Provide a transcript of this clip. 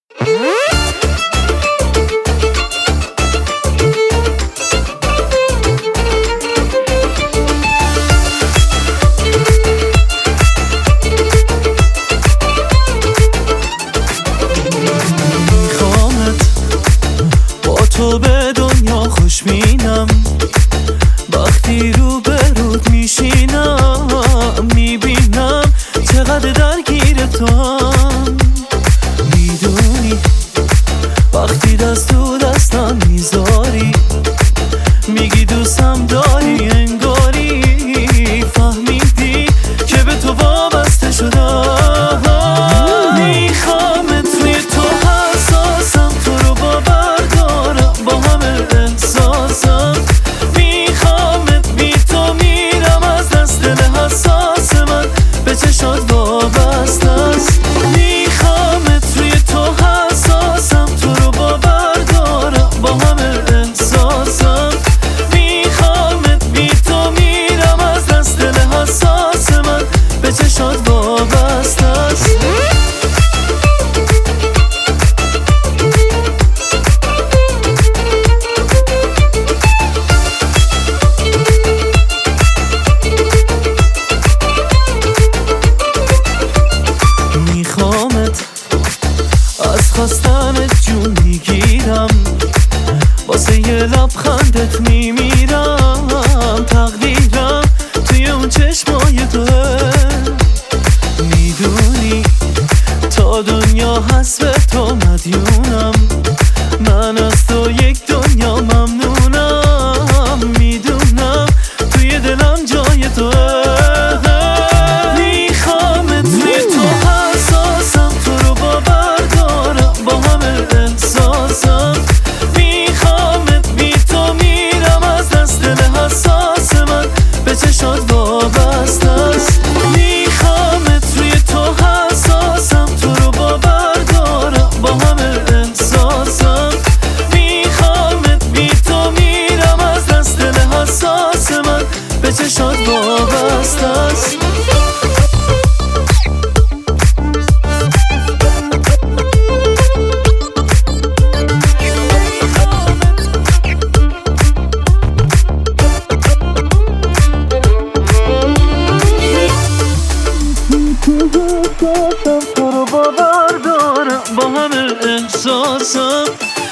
تو به دنیا خوشبینم، وقتی رو به رود میشینم میبینم چقدر درگیر توام. میدونی وقتی دست تو دستم میذاری، میگی دوستم داری، انگاری فهمیدی که به تو وابسته شدم. میخوام توی تو حساسم، تو رو باور دارم با همه احساسم. میخوامت بی تو میرم از دست دل حساس من، به چشات وابسته است. میخوامت توی تو حساسم، تو رو باور دارم با همه احساسم. میخوامت بی تو میرم از دست دل حساس من، به چشات وابسته است. میخوامت از خواستنت جون میگیرم، واسه یه لبخندت میمیرم. تقدیرم توی اون چشمای توه، میدونی تا دنیا هست به تو مدیونم. من از تو یک دنیا ممنونم، میدونم توی دلم جای توه. میخوامت توی تو حساسم، تو رو باور دارم با همه احساسم. میخوامت بی تو میرم از دست دل حساس من، به چشات وابسته است. میخوامت توی تو حساسم، تو رو باور دارم با همه احساسم. میخوامت بی تو میرم از دست دل حساس من، به چشات وابسته است. تو رو باور دارم با همه احساسم.